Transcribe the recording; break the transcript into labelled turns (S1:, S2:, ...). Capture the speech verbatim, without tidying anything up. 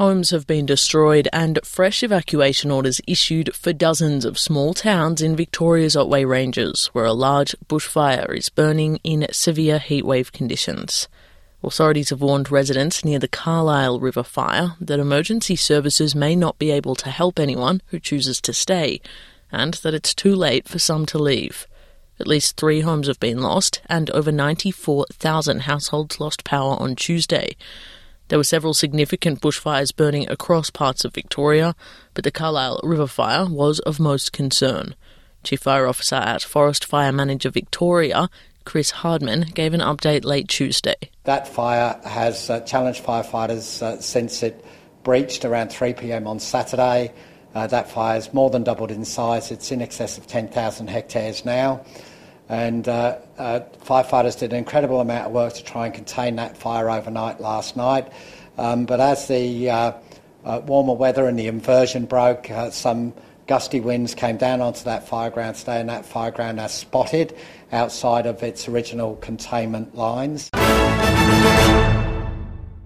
S1: Homes have been destroyed and fresh evacuation orders issued for dozens of small towns in Victoria's Otway Ranges, where a large bushfire is burning in severe heatwave conditions. Authorities have warned residents near the Carlisle River fire that emergency services may not be able to help anyone who chooses to stay, and that it's too late for some to leave. At least three homes have been lost, and over ninety-four thousand households lost power on Tuesday. There were several significant bushfires burning across parts of Victoria, but the Carlisle River fire was of most concern. Chief Fire Officer at Forest Fire Manager Victoria, Chris Hardman, gave an update late Tuesday.
S2: That fire has uh, challenged firefighters uh, since it breached around three p.m. on Saturday. Uh, that fire has more than doubled in size. It's in excess of ten thousand hectares now. And uh, uh, firefighters did an incredible amount of work to try and contain that fire overnight last night. Um, but as the uh, uh, warmer weather and the inversion broke, uh, some gusty winds came down onto that fireground today, and that fireground has spotted outside of its original containment lines.